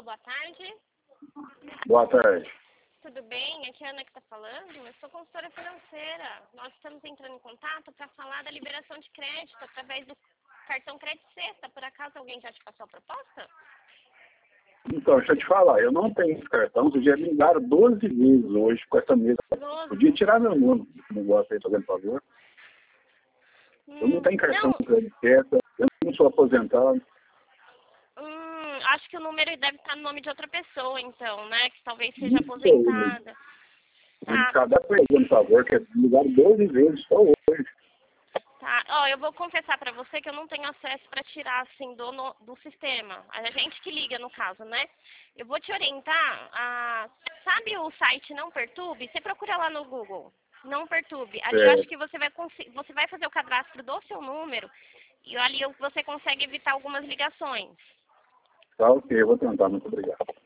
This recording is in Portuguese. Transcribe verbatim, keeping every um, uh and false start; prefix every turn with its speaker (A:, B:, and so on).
A: boa tarde.
B: Boa tarde.
A: Tudo bem? Aqui é a Ana que está falando. Eu sou consultora financeira. Nós estamos entrando em contato para falar da liberação de crédito através do cartão Crédito Sexta. Por acaso alguém já te passou a proposta?
B: Então, deixa eu te falar, eu não tenho esse cartão, vocês já me ligaram doze vezes hoje com essa mesa.
A: doze.
B: Podia tirar meu nome, se não gosta aí, fazendo favor.
A: Hum,
B: Eu não tenho cartão
A: não.
B: de crédito, eu não sou aposentado.
A: Hum, acho que o número deve estar no nome de outra pessoa, então, né? Que talvez seja
B: Não sei,
A: aposentada. Tá,
B: cada fazendo favor, que me ligaram doze vezes só hoje.
A: tá. Ó, eu vou confessar para você que eu não tenho acesso para tirar, assim, do, no, do sistema. A gente que liga, no caso, né? Eu vou te orientar a... Sabe o site Não Perturbe? Você procura lá no Google. Não Perturbe. Ali eu
B: É,
A: acho que você vai, você vai fazer o cadastro do seu número e ali você consegue evitar algumas ligações.
B: tá ok, eu vou tentar, muito obrigado.